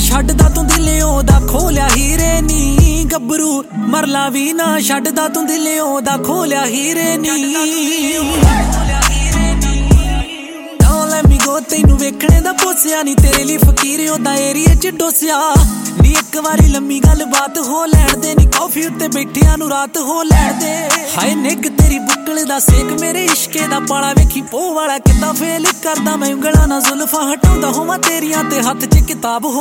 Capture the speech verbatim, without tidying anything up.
ਛੱਡਦਾ ਤੂੰ ਦਿਲਿਓ ਦਾ ਖੋਲਿਆ ਹੀਰੇ ਨੀ ਗੱਭਰੂ ਮਰਲਾ ਵੀ ਨਾ ਛੱਡਦਾ ਤੂੰ ਦਿਲਿਓ ਦਾ ਖੋਲਿਆ ਹੀਰੇ ਨੀ ਤੈਨੂੰ ਵੇਖਣੇ ਦਾ ਪੋਸਿਆ ਨੀ ਤੇਰੇ ਲਈ ਫਕੀਰ ਉਹਦਾ ਏਰੀਏ ਚ ਡੋਸਿਆ ਨੀ ਇੱਕ ਵਾਰੀ ਲੰਮੀ ਗੱਲ ਬਾਤ ਹੋ ਲੈਣ ਦੇ ਨੀ ਕਾਫੀ ਉੱਤੇ ਬੈਠਿਆਂ ਨੂੰ ਰਾਤ ਹੋ ਲੈਣ ਦੇ ਹਾਏ ਨਿੱਕ ਤੇਰੀ ਬੁੱਕਲ ਦਾ ਸੇਕ ਮੇਰੇ ਇਸ਼ਕੇ ਦਾ ਪਾਲਾ ਵੇਖੀ ਪੋ ਵਾਲਾ ਕਿੱਦਾਂ ਫੇਲ ਕਰਦਾ ਮੈਂ ਉਂਗਲਾਂ ਨਾਲ ਜ਼ੁਲਫਾਂ ਹਟਾਉਂਦਾ ਹੋਵਾਂ ਤੇਰੀਆਂ ਤੇ ਹੱਥ ਚ ਕਿਤਾਬ ਹੋ